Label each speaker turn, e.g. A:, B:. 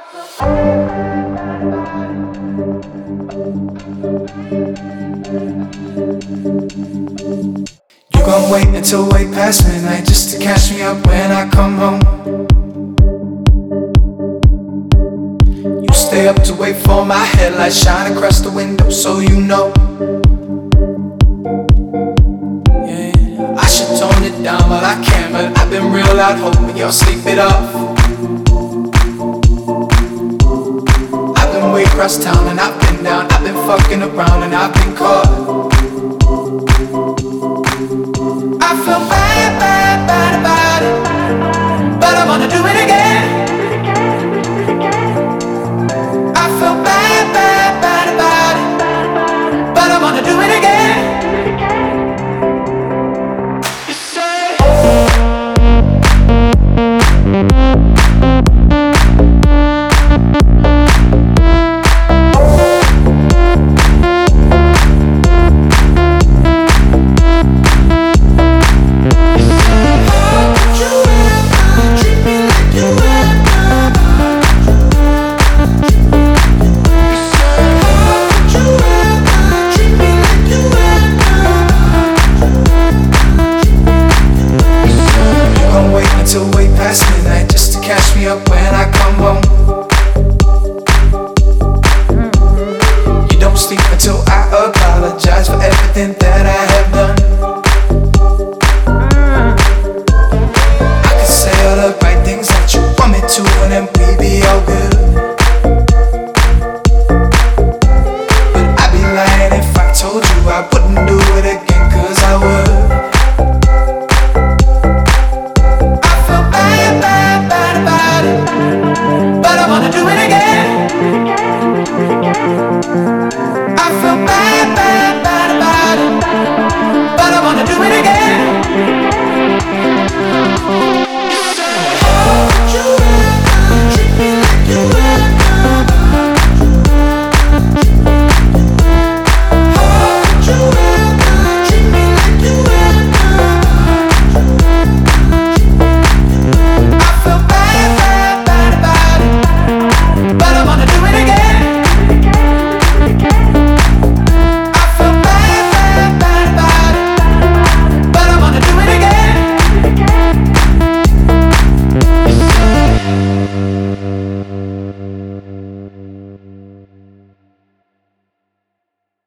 A: You gon' wait until way past midnight just to catch me up when I come home. You stay up to wait for my headlights shine across the window so you know. Yeah, I should tone it down but I can't, but I've been real out hoping y'all sleep it off. I've been way across town and I've been down, I've been fucking around and I've been caught. I feel bad, bad, bad about it, but I wanna do it again. I feel bad, bad, bad about it, but I wanna do it again. You say midnight just to catch me up when I come home. You don't sleep until I apologize for everything that I have done. I can say all the right things that you want me to, and then we be all good.